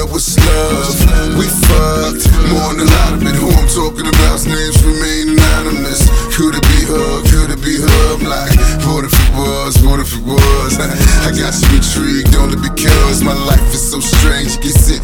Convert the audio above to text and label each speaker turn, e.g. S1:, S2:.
S1: yeah, what's love? We fucked, more than a lot of it. Who I'm talking about's names remain anonymous. Could it be her? Could it be her? I'm like, what if it was? What if it was? I got you intrigued only because my life is so strange. You get sick